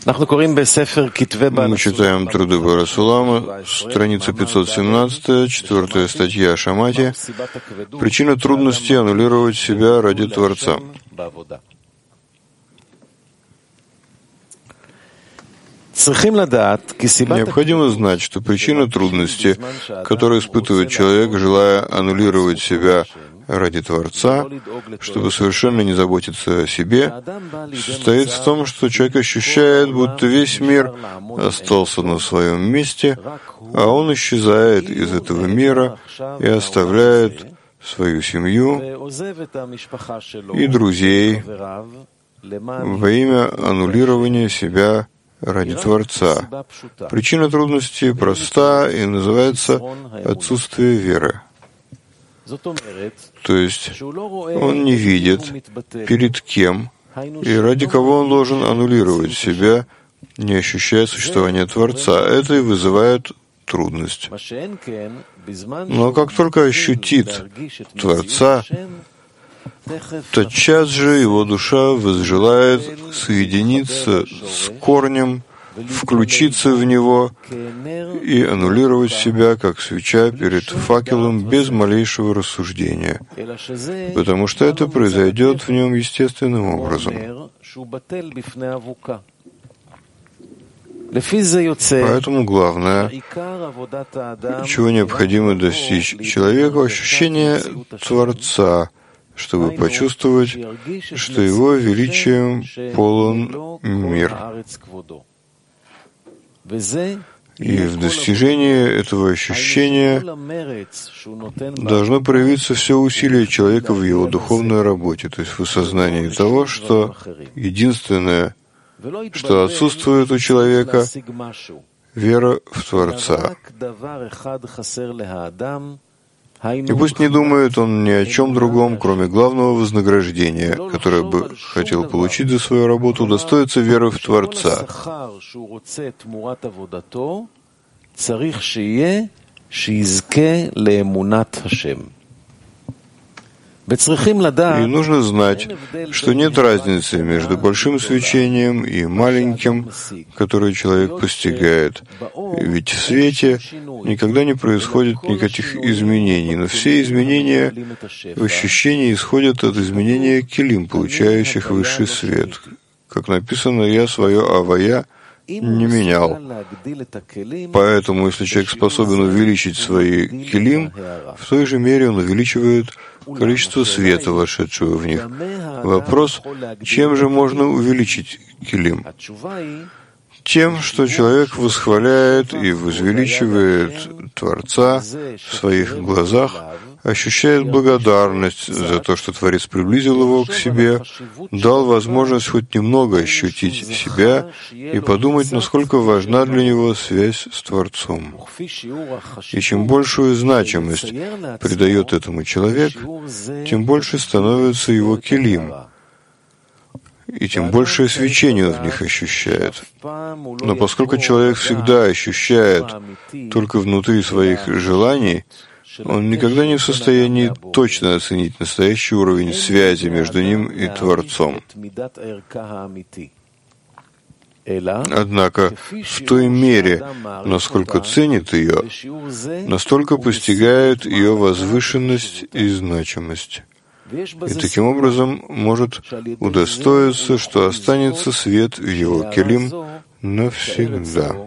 Мы читаем труды Барасулама, страница 517, 4 статья о Шамати. Причина трудности аннулировать себя ради Творца. Необходимо знать, что причина трудности, которую испытывает человек, желая аннулировать себя ради Творца, чтобы совершенно не заботиться о себе, состоит в том, что человек ощущает, будто весь мир остался на своем месте, а он исчезает из этого мира и оставляет свою семью и друзей во имя аннулирования себя ради Творца. Причина трудности проста и называется отсутствие веры. То есть он не видит, перед кем и ради кого он должен аннулировать себя, не ощущая существования Творца. Это и вызывает трудность. Но как только ощутит Творца, тотчас же его душа возжелает соединиться с корнем, включиться в него и аннулировать себя, как свеча перед факелом, без малейшего рассуждения, потому что это произойдет в нем естественным образом. Поэтому главное, чего необходимо достичь человеку, ощущение Творца, чтобы почувствовать, что его величием полон мир. И в достижении этого ощущения должно проявиться все усилие человека в его духовной работе, то есть в осознании того, что единственное, что отсутствует у человека, вера в Творца. И пусть не думает он ни о чем другом, кроме главного вознаграждения, которое бы хотел получить за свою работу, удостоиться веры в Творца. И нужно знать, что нет разницы между большим свечением и маленьким, которое человек постигает. Ведь в свете никогда не происходит никаких изменений, но все изменения в ощущении исходят от изменения килим, получающих высший свет. Как написано, «Я свое авая не менял». Поэтому, если человек способен увеличить свои килим, в той же мере он увеличивает количество света, вошедшего в них. Вопрос, чем же можно увеличить килим? Тем, что человек восхваляет и возвеличивает Творца в своих глазах, ощущает благодарность за то, что Творец приблизил его к себе, дал возможность хоть немного ощутить себя и подумать, насколько важна для него связь с Творцом. И чем большую значимость придает этому человек, тем больше становится его килим, и тем большее свечение он в них ощущает. Но поскольку человек всегда ощущает только внутри своих желаний, он никогда не в состоянии точно оценить настоящий уровень связи между ним и Творцом. Однако в той мере, насколько ценит ее, настолько постигает ее возвышенность и значимость. И таким образом может удостоиться, что останется свет в его келим навсегда.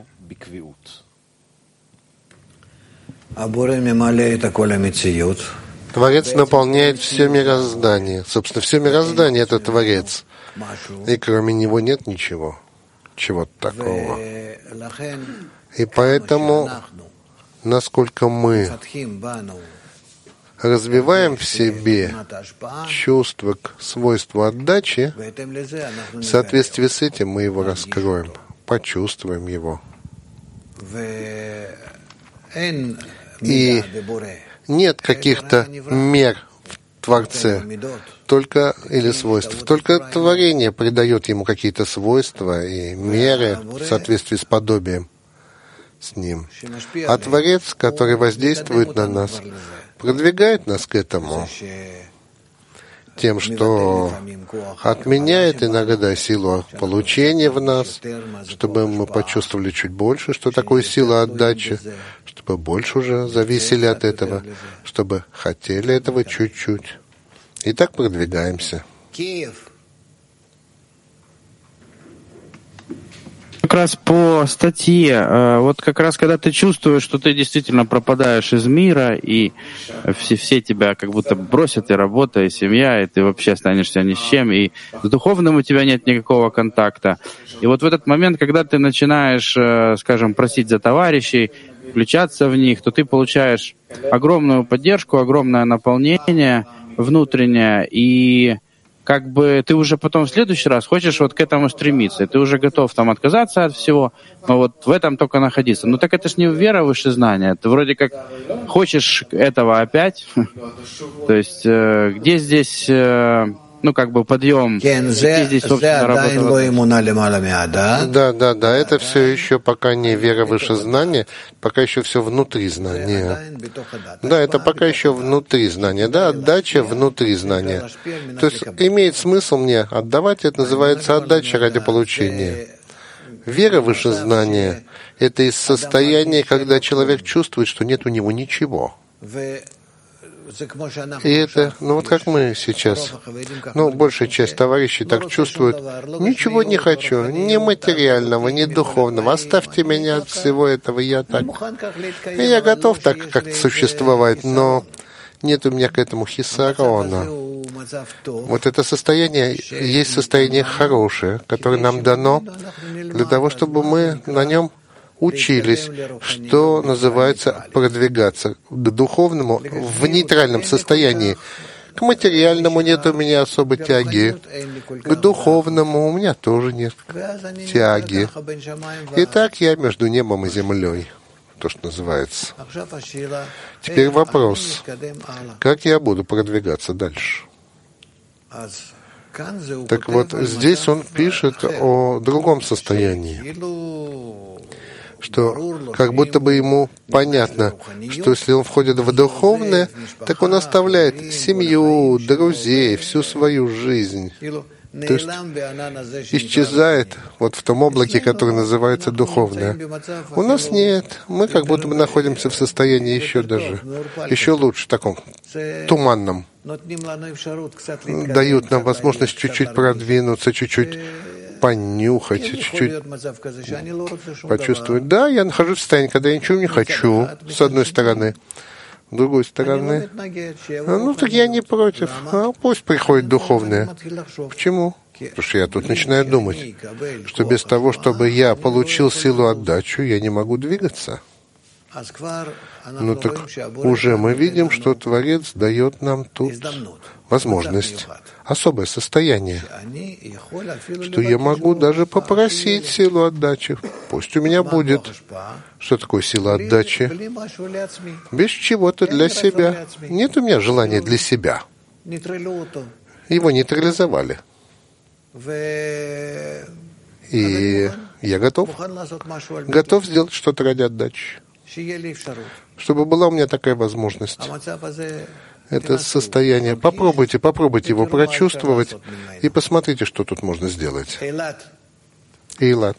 Творец наполняет все мироздание. Собственно, все мироздание — это Творец. И кроме него нет ничего, чего-то такого. И поэтому, насколько мы развиваем в себе чувство к свойству отдачи, в соответствии с этим мы его раскроем, почувствуем его. И нет каких-то мер в Творце, только или свойств. Только творение придает ему какие-то свойства и меры в соответствии с подобием с ним. А Творец, который воздействует на нас, продвигает нас к этому тем, что отменяет иногда силу получения в нас, чтобы мы почувствовали чуть больше, что такое сила отдачи, чтобы больше уже зависели от этого, чтобы хотели этого чуть-чуть. И так продвигаемся. Как раз по статье, вот как раз когда ты чувствуешь, что ты действительно пропадаешь из мира, и все тебя как будто бросят, и работа, и семья, и ты вообще останешься ни с чем, и с духовным у тебя нет никакого контакта. И вот в этот момент, когда ты начинаешь, скажем, просить за товарищей, включаться в них, то ты получаешь огромную поддержку, огромное наполнение внутреннее, и как бы ты уже потом в следующий раз хочешь вот к этому стремиться, и ты уже готов там отказаться от всего, но вот в этом только находиться. Ну так это ж не вера выше знания, ты вроде как хочешь этого опять, то есть где здесь, ну как бы подъем, где здесь, собственно, работа? Да, это все еще пока не вера выше знания, пока еще все внутри знания. Да, это пока еще внутри знания, да, отдача внутри знания. То есть имеет смысл мне отдавать, это называется отдача ради получения. Вера выше знания — это из состояния, когда человек чувствует, что нет у него ничего. И это, ну вот как мы сейчас, большая часть товарищей так чувствует, ничего не хочу, ни материального, ни духовного, оставьте меня от всего этого, я готов так как-то существовать, но нет у меня к этому хисарона. Вот это состояние есть состояние хорошее, которое нам дано для того, чтобы мы на нем учились, что называется продвигаться к духовному в нейтральном состоянии. К материальному нет у меня особой тяги. К духовному у меня тоже нет тяги. И так я между небом и землей, то, что называется. Теперь вопрос, как я буду продвигаться дальше? Так вот, здесь он пишет о другом состоянии, что как будто бы ему понятно, что если он входит в духовное, так он оставляет семью, друзей, всю свою жизнь. То есть исчезает вот в том облаке, которое называется духовное. У нас нет. Мы как будто бы находимся в состоянии еще лучше, таком туманном. Дают нам возможность чуть-чуть продвинуться, чуть-чуть понюхать, чуть-чуть почувствовать. Да, я нахожусь в состоянии, когда я ничего не хочу, с одной стороны. С другой стороны, так я не против. Пусть приходит духовное. Почему? Потому что я тут начинаю думать, что без того, чтобы я получил силу отдачу, я не могу двигаться. Так уже мы видим, что Творец дает нам тут возможность, особое состояние, что я могу даже попросить силу отдачи. Пусть у меня будет. Что такое сила отдачи? Без чего-то для себя. Нет у меня желания для себя. Его нейтрализовали. И я готов сделать что-то ради отдачи, чтобы была у меня такая возможность. Это состояние. Попробуйте его прочувствовать и посмотрите, что тут можно сделать. Эйлат.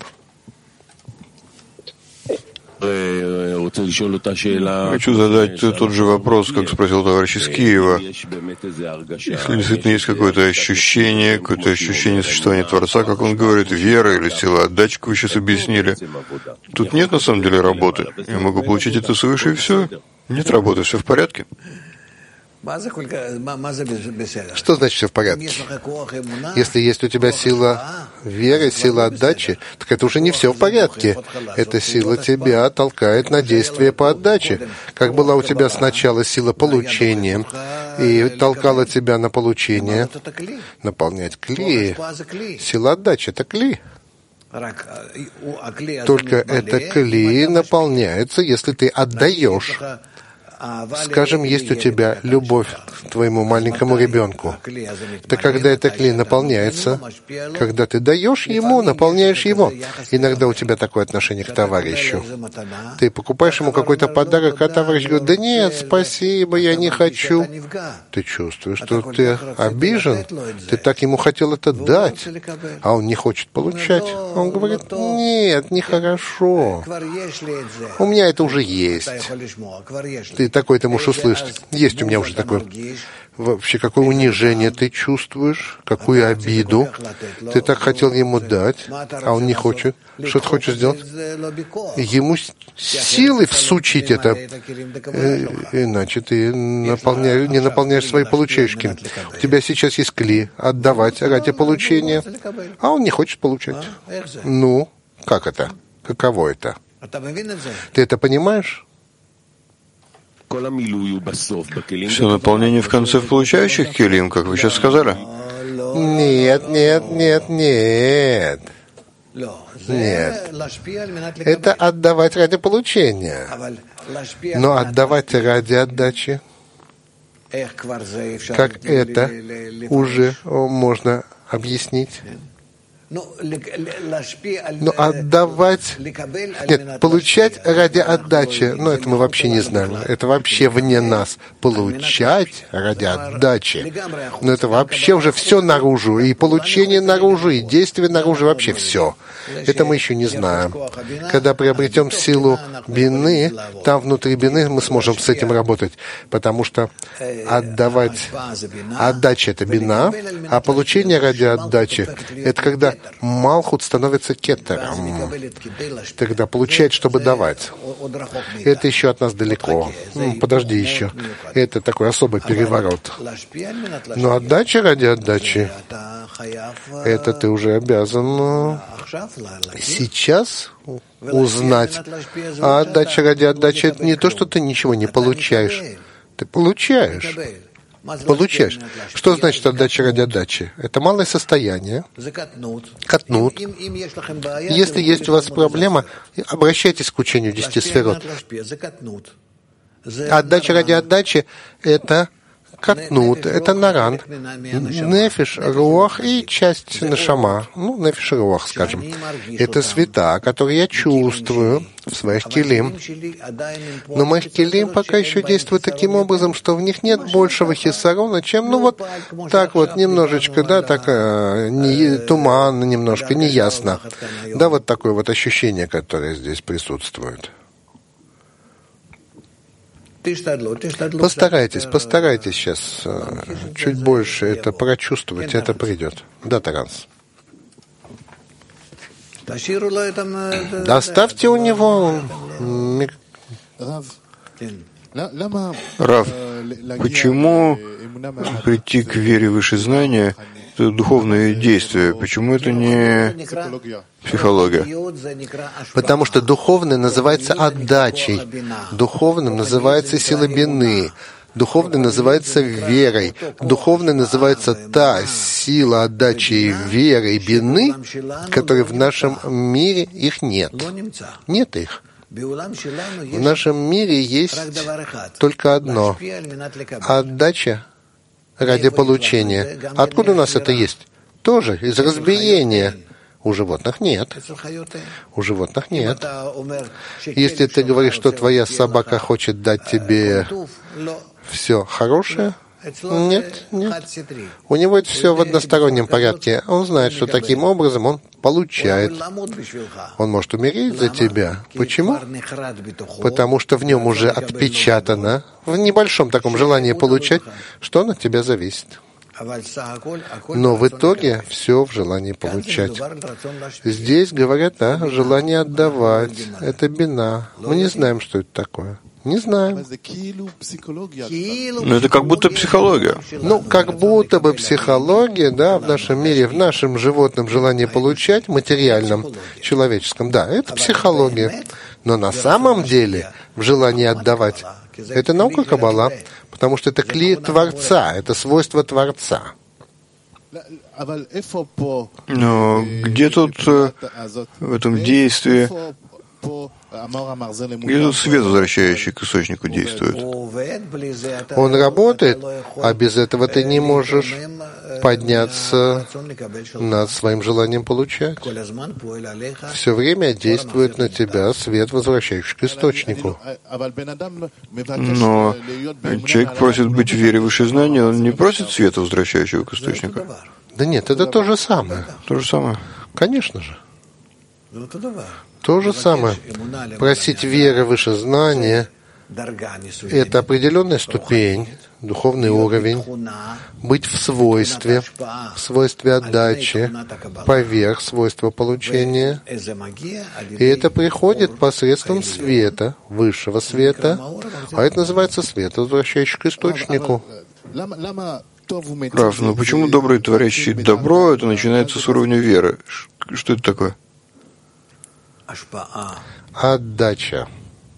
Хочу задать тот же вопрос, как спросил товарищ из Киева. Если действительно есть какое-то ощущение существования Творца, как он говорит, вера или сила отдачи, как вы сейчас объяснили, тут нет на самом деле работы. Я могу получить это свыше и все. Нет работы, все в порядке. Что значит все в порядке? Если есть у тебя сила веры, сила отдачи, так это уже не все в порядке. Эта сила тебя толкает на действие по отдаче. Как была у тебя сначала сила получения и толкала тебя на получение, наполнять кли. Сила отдачи — это кли. Только это кли наполняется, если ты отдаешь. Скажем, есть у тебя любовь к твоему маленькому ребенку. Так когда это клей наполняется, когда ты даешь ему, наполняешь его. Иногда у тебя такое отношение к товарищу. Ты покупаешь ему какой-то подарок, а товарищ говорит: да нет, спасибо, я не хочу. Ты чувствуешь, что ты обижен, ты так ему хотел это дать, а он не хочет получать. Он говорит: нет, нехорошо. У меня это уже есть. Ты такой ты можешь услышать. Есть у меня уже такое. Вообще, какое унижение ты чувствуешь, какую обиду. Ты так хотел ему дать, а он не хочет. Что ты хочешь сделать? Ему силой всучить это, иначе ты не наполняешь свои получающие. У тебя сейчас есть кли отдавать ради получения, а он не хочет получать. Ну, как это? Каково это? Ты это понимаешь? Все наполнение в конце в получающих келим, как вы сейчас сказали? Нет. Нет. Это отдавать ради получения. Но отдавать ради отдачи, как это уже можно объяснить? Но отдавать, нет, получать ради отдачи, это мы вообще не знаем, это вообще вне нас. Получать ради отдачи, это вообще уже все наружу, и получение наружу, и действие наружу, вообще все. Это мы еще не знаем. Когда приобретем силу бины, там внутри бины мы сможем с этим работать, потому что отдача — это бина, а получение ради отдачи — это когда Малхут становится кеттером, тогда получать, чтобы давать. Это еще от нас далеко. Подожди еще. Это такой особый переворот. Но отдача ради отдачи, это ты уже обязан сейчас узнать. А отдача ради отдачи — это не то, что ты ничего не получаешь. Ты получаешь. Получаешь. Что значит отдача ради отдачи? Это малое состояние. Катнут. Если есть у вас проблема, обращайтесь к учению 10 сферот. Отдача ради отдачи — это катнут, это наран, нефиш, руах и часть нашама. Нефиш и руах, скажем. Это света, которые я чувствую в своих келим. Но моих келим пока еще действуют таким образом, что в них нет большего хисарона, чем, немножечко, туманно немножко, неясно. Вот такое вот ощущение, которое здесь присутствует. Постарайтесь сейчас чуть больше это прочувствовать, это придет. Да, Таранс. Оставьте у него... Рав, почему прийти к вере выше знания — это духовное действие? Почему это не психология? Потому что духовное называется отдачей, духовным называется сила бины, духовное называется верой, духовное называется та сила отдачи и веры и бины, которые в нашем мире их нет. Нет их. В нашем мире есть только одно — отдача ради получения. Откуда у нас это есть? Тоже из разбиения. У животных нет. У животных нет. Если ты говоришь, что твоя собака хочет дать тебе все хорошее, нет. У него это все в одностороннем порядке. Он знает, что таким образом он получает. Он может умереть за тебя. Почему? Потому что в нем уже отпечатано, в небольшом таком желании получать, что он от тебя зависит. Но в итоге все в желании получать. Здесь говорят о желании отдавать. Это бина. Мы не знаем, что это такое. Не знаем. Но это как будто психология. Как будто бы психология, в нашем мире, в нашем животном желании получать, материальном, человеческом, это психология. Но на самом деле в желании отдавать это наука Каббала, потому что это кли Творца, это свойство Творца. Но где тут в этом действии Где тут свет, возвращающий к источнику, действует? Он работает, а без этого ты не можешь подняться над своим желанием получать. Все время действует на тебя свет, возвращающий к источнику. Но человек просит быть в вере выше знания, он не просит света, возвращающего к источнику. Да нет, это то же самое. То же самое. Конечно же. То же самое. Просить веры выше знания — это определенная ступень, духовный уровень, быть в свойстве отдачи, поверх свойства получения. И это приходит посредством света, высшего света, а это называется свет, возвращающий к источнику. Прав, но почему добрый, творящий добро, это начинается с уровня веры? Что это такое? Отдача.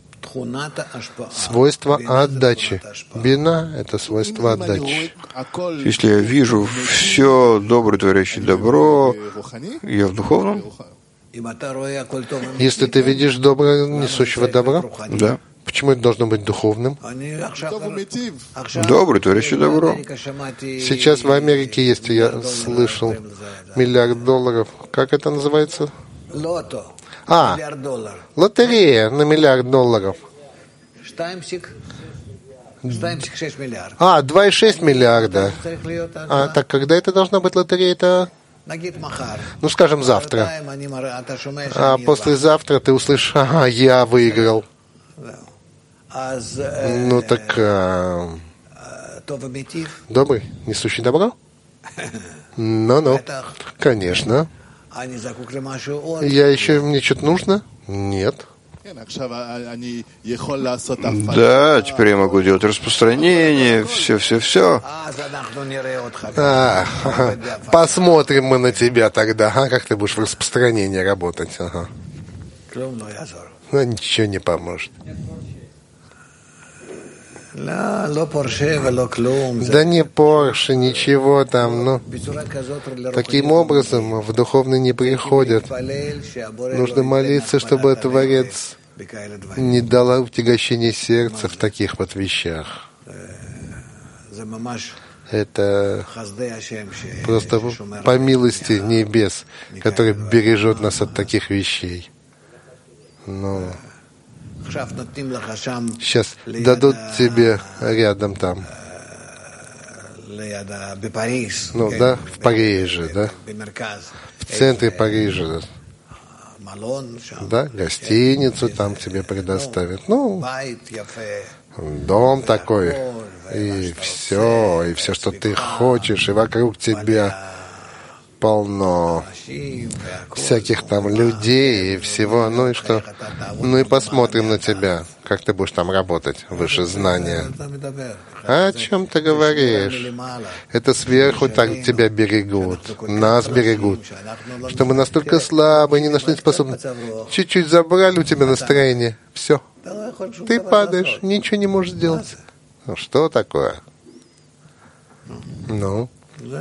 Свойство отдачи. Бина — это свойство отдачи. Если я вижу все доброе, творящее добро, я в духовном? Если ты видишь доброе, несущего добра, да. Почему это должно быть духовным? Добрый, творящий добро. Сейчас в Америке есть, я слышал, $1 миллиард. Как это называется? Лотерея на $1 миллиард. 2,6 миллиарда. Так когда это должна быть лотерея-то? Ну, скажем, завтра. А послезавтра ты услышишь: ага, я выиграл. Ну так добрый, несущий добро? Ну, конечно. Я еще, мне что-то нужно? Нет. Да, теперь я могу делать распространение, все. Посмотрим мы на тебя тогда, как ты будешь в распространении работать. Ага. Ничего не поможет. Да не Порше, ничего там, но таким образом в духовный не приходят. Нужно молиться, чтобы Творец не дал утягощения сердца в таких вот вещах. Это просто по милости небес, который бережет нас от таких вещей. Но сейчас дадут тебе рядом там, ну да, в Париже, да, в центре Парижа, да, гостиницу там тебе предоставят, ну, дом такой, и все, что ты хочешь, и вокруг тебя полно всяких там людей и всего, ну и что? Ну и посмотрим на тебя, как ты будешь там работать, выше знания. О чем ты говоришь? Это сверху так тебя берегут, нас берегут, что мы настолько слабы, ни на что не способны. Чуть-чуть забрали у тебя настроение, все, ты падаешь, ничего не можешь сделать. Ну что такое? Ну?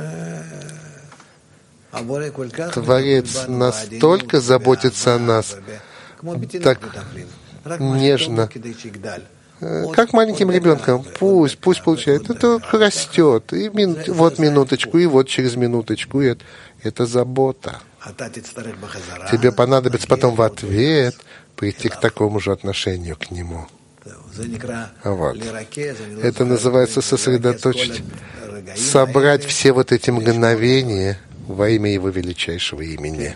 Творец настолько заботится о нас, так нежно, как маленьким ребенком. Пусть получает. Это растет. И вот минуточку, и вот через минуточку. И это забота. Тебе понадобится потом в ответ прийти к такому же отношению к нему. Вот. Это называется сосредоточить, собрать все вот эти мгновения во имя Его величайшего имени.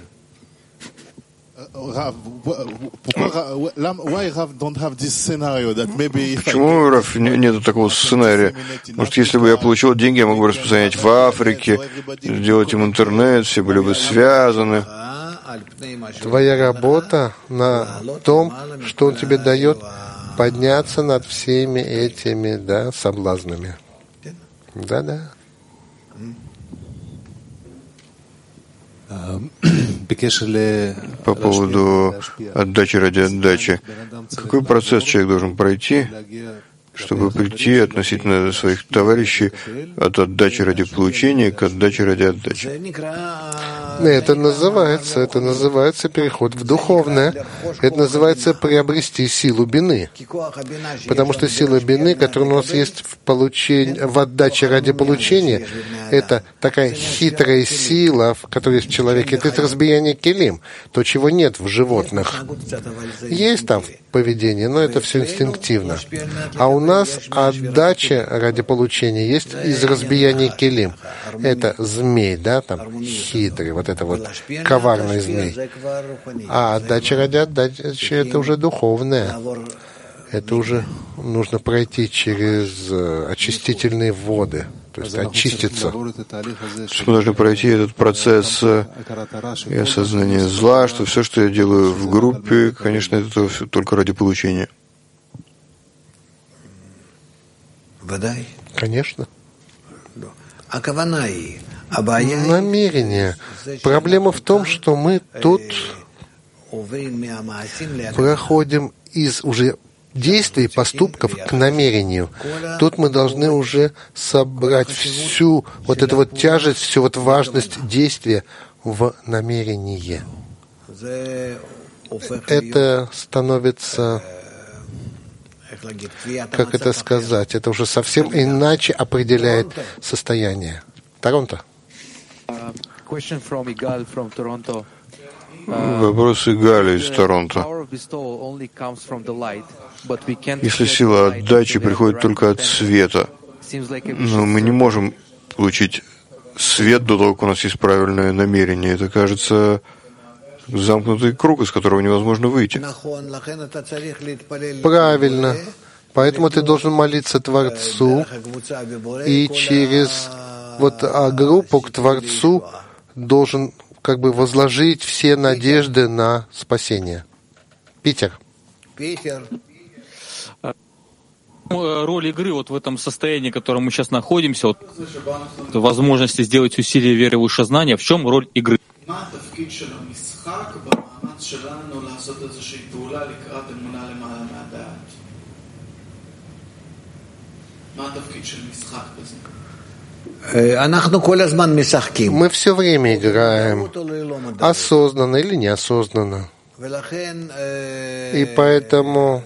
Почему, Рав, нету такого сценария? Может, если бы я получил деньги, я мог бы распространять в Африке, сделать им интернет, все были бы связаны. Твоя работа на том, что Он тебе дает, подняться над всеми этими, да, соблазнами. Да. По поводу отдачи ради отдачи. Какой процесс человек должен пройти, чтобы прийти относительно своих товарищей от отдачи ради получения к отдаче ради отдачи. Это называется переход в духовное. Это называется приобрести силу бины. Потому что сила бины, которая у нас есть в отдаче ради получения, это такая хитрая сила, которая есть в человеке. Это разбияние келим, то, чего нет в животных. Есть там поведение, но это все инстинктивно. А у нас отдача ради получения есть из разбияния келим. Это змей, да, там хитрый, вот это вот коварный змей. А отдача ради отдачи — это уже духовное. Это уже нужно пройти через очистительные воды, то есть очиститься. Мы должны пройти этот процесс и осознания зла, что все, что я делаю в группе, конечно, это все только ради получения. Конечно. Намерение. Проблема в том, что мы тут проходим из уже действий, поступков к намерению. Тут мы должны уже собрать всю вот эту вот тяжесть, всю вот важность действия в намерение. Это становится, как это сказать, это уже совсем иначе определяет состояние. Торонто. Вопрос Игали из Торонто. Если сила отдачи приходит только от света, но мы не можем получить свет до того, как у нас есть правильное намерение. Это, кажется, замкнутый круг, из которого невозможно выйти. Правильно. Поэтому ты должен молиться Творцу, и через группу к Творцу должен как бы возложить все надежды на спасение. Питер. Роль игры вот в этом состоянии, в котором мы сейчас находимся, вот, возможности сделать усилие веры выше знания, в чем роль игры? Мы все время играем, осознанно или неосознанно. И поэтому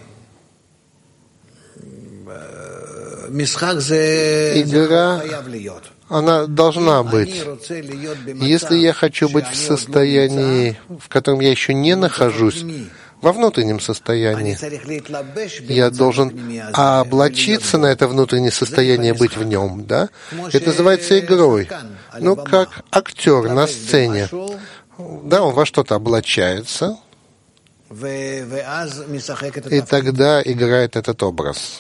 игра, она должна быть. Если я хочу быть в состоянии, в котором я еще не нахожусь, во внутреннем состоянии, я должен облачиться на это внутреннее состояние, быть в нем, да? Это называется игрой. Ну, как актер на сцене. Да, он во что-то облачается, и тогда играет этот образ.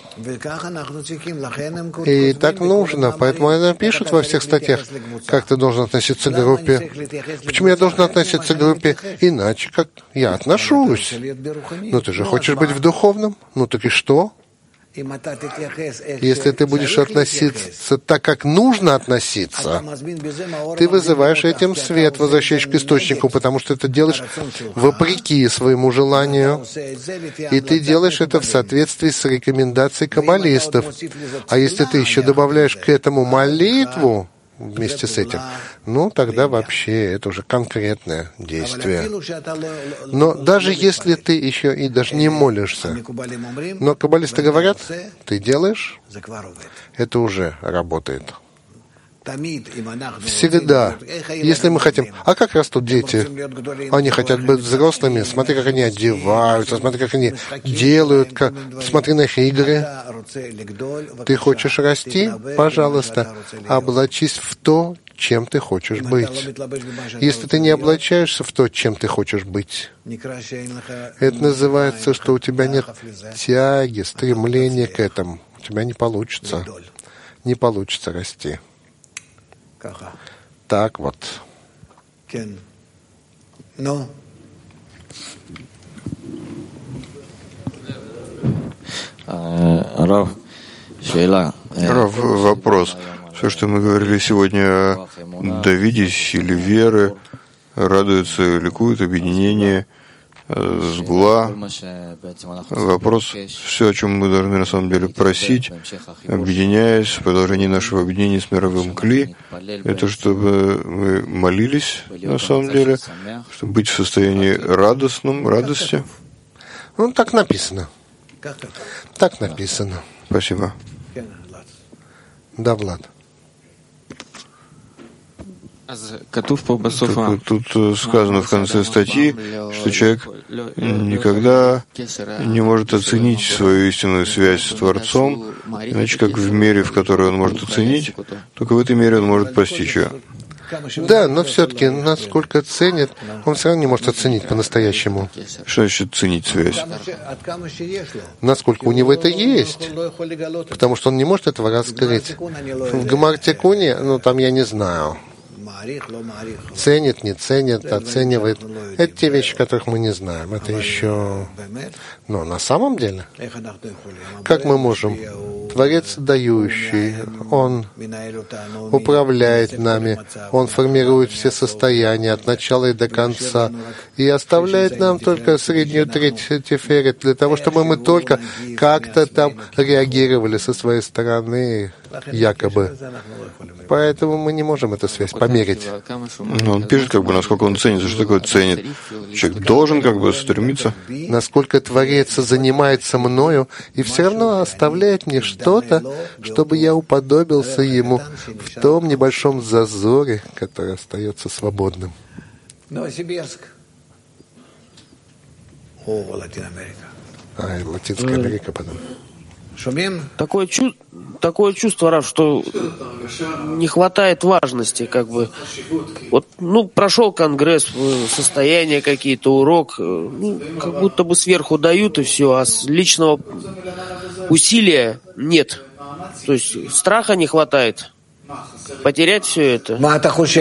И так нужно, поэтому это пишут во всех статьях, как ты должен относиться к группе. Почему я должен относиться к группе иначе, как я отношусь? Ну, ты же хочешь быть в духовном? Ну, так и что? Если ты будешь относиться так, как нужно относиться, ты вызываешь этим свет, возвращаешь к источнику, потому что ты делаешь вопреки своему желанию, и ты делаешь это в соответствии с рекомендацией каббалистов. А если ты еще добавляешь к этому молитву вместе с этим, ну, тогда вообще это уже конкретное действие. Но даже если ты еще и даже не молишься, но каббалисты говорят, ты делаешь, это уже работает. Всегда. Если мы хотим... А как растут дети? Они хотят быть взрослыми. Смотри, как они одеваются, смотри, как они делают. Смотри на их игры. Ты хочешь расти? Пожалуйста, облачись в то, чем ты хочешь быть. Если ты не облачаешься в то, чем ты хочешь быть, это называется, что у тебя нет тяги, стремления к этому. У тебя не получится. Не получится расти. Так вот. Рав, вопрос. Все, что мы говорили сегодня о Давиде, силе веры, радуется, ликует, объединение, сгула. Вопрос, все, о чем мы должны на самом деле просить, объединяясь в продолжении нашего объединения с мировым кли, это чтобы мы молились на самом деле, чтобы быть в состоянии радости. Ну, так написано. Так написано. Спасибо. Да, Влад. Тут сказано в конце статьи, что человек никогда не может оценить свою истинную связь с Творцом, иначе как в мере, в которой он может оценить, только в этой мере он может постичь ее. Да, но все-таки, насколько ценит, он все равно не может оценить по-настоящему. Что значит ценить связь? Насколько у него это есть, потому что он не может этого раскрыть. В Гемар Тикуне, там я не знаю. Ценит, не ценит, оценивает. Это те вещи, которых мы не знаем. Это еще... Но на самом деле, как мы можем? Творец дающий, Он управляет нами, Он формирует все состояния от начала и до конца, и оставляет нам только среднюю треть тиферет, для того, чтобы мы только как-то там реагировали со своей стороны, якобы. Поэтому мы не можем эту связь померить. Но он пишет, насколько он ценится. Что такое ценит? Человек должен стремиться. Насколько Творец занимается мною и все равно оставляет мне что-то, чтобы я уподобился Ему в том небольшом зазоре, который остается свободным. Латинская Америка потом. Такое чувство, Рав, что не хватает важности, прошел конгресс, состояния какие-то, урок, как будто бы сверху дают и все, а личного усилия нет. То есть страха не хватает. Потерять все это. А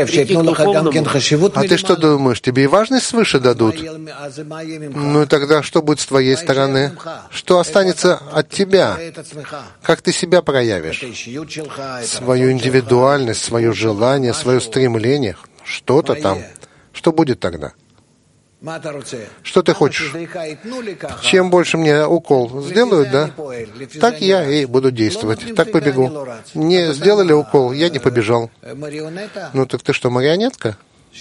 ты что думаешь, тебе и важность свыше дадут? Ну и тогда что будет с твоей стороны? Что останется от тебя? Как ты себя проявишь? Свою индивидуальность, свое желание, свое стремление, что-то там. Что будет тогда? Что ты хочешь? Чем больше мне укол сделают, да? Так я и буду действовать. Так побегу. Мне сделали укол, я не побежал. Ну так ты что, марионетка?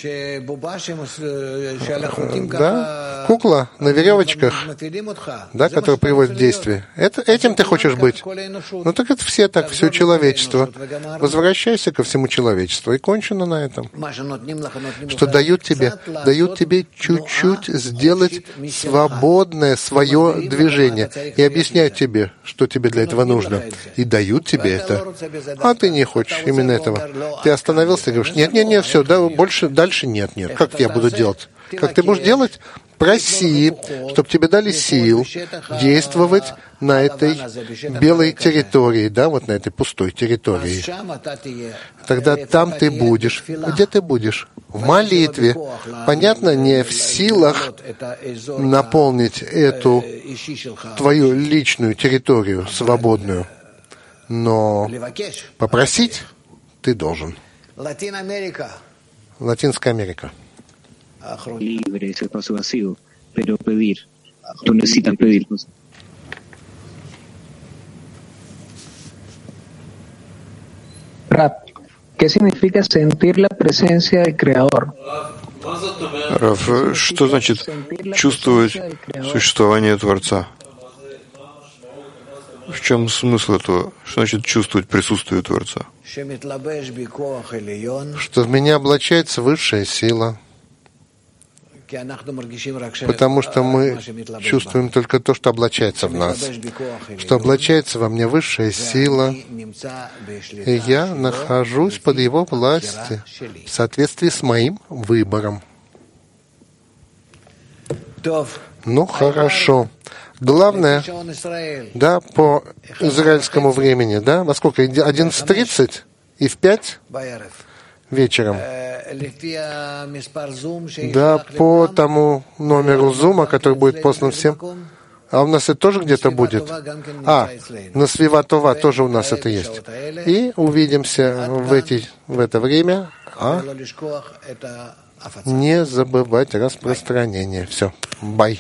Да, кукла на веревочках, да, которая приводит в действие. Этим ты хочешь быть? Ну так это все человечество. Возвращайся ко всему человечеству, и кончено на этом. Что дают тебе чуть-чуть сделать свободное свое движение и объясняют тебе, что тебе для этого нужно. И дают тебе это. А ты не хочешь именно этого. Ты остановился и говоришь, нет, все, да, дальше нет. Как я буду делать? Как ты будешь делать? Проси, чтобы тебе дали сил действовать на этой белой территории, да, на этой пустой территории. Тогда там ты будешь. Где ты будешь? В молитве. Понятно, не в силах наполнить эту твою личную территорию, свободную, но попросить ты должен. Латинская Америка. Libre ese espacio vacío, pero pedir. Tú necesitas pedir. Rab, ¿qué significa sentir la presencia del Creador? Рав, что значит чувствовать существование Творца? В чем смысл этого? Что значит чувствовать присутствие Творца? Что в меня облачается высшая сила. Потому что мы чувствуем только то, что облачается в нас. Что облачается во мне высшая сила. И я нахожусь под его властью в соответствии с моим выбором. Ну, хорошо. Главное, да, по израильскому времени, да, во сколько? 11:30 и в 5 вечером. Да, по тому номеру Зума, который будет послан всем. А у нас это тоже где-то будет? На Свива Това тоже у нас это есть. И увидимся в это время. не забывать распространение. Все. Бай.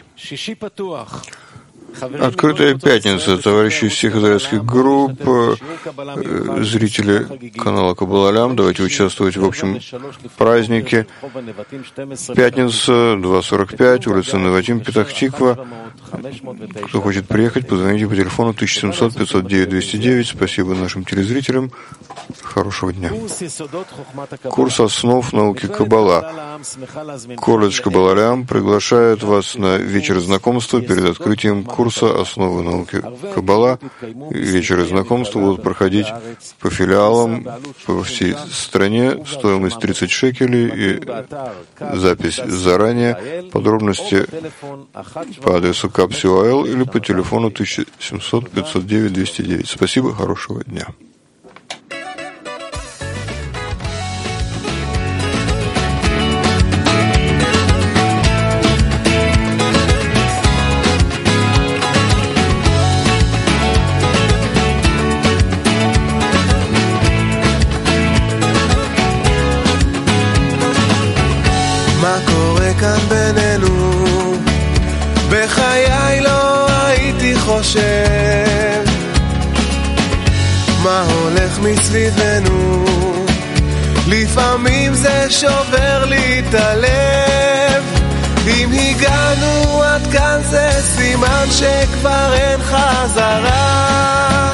Открытая пятница. Товарищи из всех израильских групп, зрители канала Каббала Олям, давайте участвовать в общем празднике. Пятница, 2:45, улица Неватим, Петах-Тиква. Кто хочет приехать, позвоните по телефону 1700-509-209. Спасибо нашим телезрителям. Хорошего дня. Курс основ науки Каббала. Колледж Каббала Олям приглашает вас на вечер знакомства перед открытием курса «Основы науки Каббала». Вечеры знакомства будут проходить по филиалам по всей стране. Стоимость 30 шекелей и запись заранее. Подробности по адресу КАП.СИО.АЛ или по телефону 1700-509-209. Спасибо, хорошего дня. כאן בינינו, בחיי לא הייתי חושב מה הולך מסביבנו, לפעמים זה שובר לי את הלב. אם הגענו עד כאן זה סימן שכבר אין חזרה,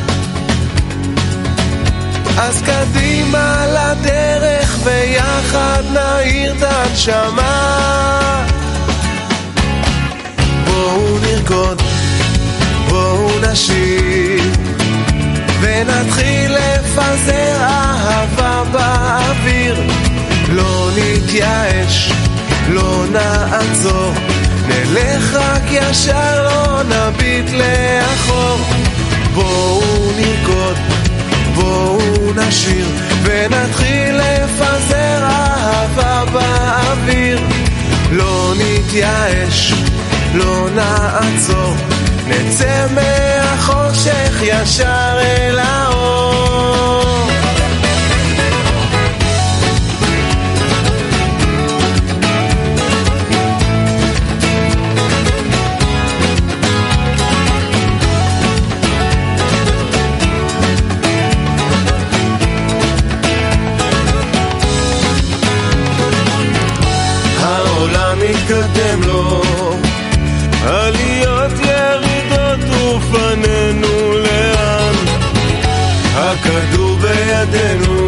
אז קדימה לדרך ויחד נעיר את הנשמה. בואו נרקוד, בואו נשיר ונתחיל לפזר אהבה באוויר. לא נתייאש, לא נעצור, נלך רק ישר, לא נביט לאחור. בואו נרקוד, בואו נשיר ונתחיל לפזר אהבה באוויר. לא נתייאש, לא נעצור, נצא מהחושך ישר אל האור. מתקדם לו, עליות ירידות ופנינו לאן, הכדור בידינו,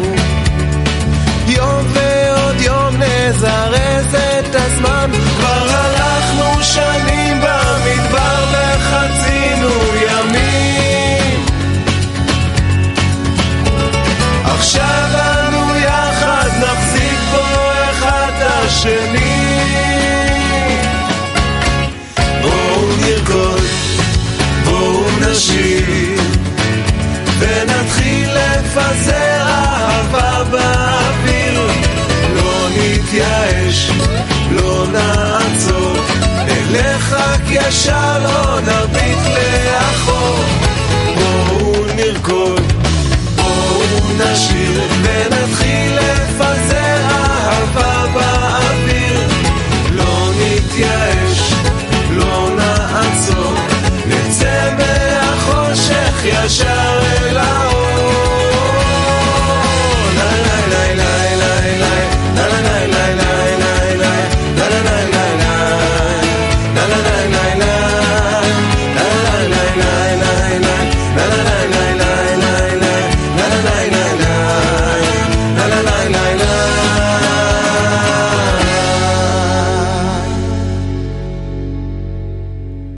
יום ועוד יום נזרז את הזמן. כבר הלכנו שנים במדבר וחצינו ימים, עכשיו אנו יחד נחזיק בו אחד השני. נרקוד, בואו נשיר ונתחיל לפזר אהבה באוויר. לא נתייאש, לא נעצור, נלך רק ישר, לא נביט לאחור. בואו נרקוד, בואו נשיר ונתחיל לפזר אהבה באוויר. לא נתייאש, לא נעצור, נצא מהחושך ישר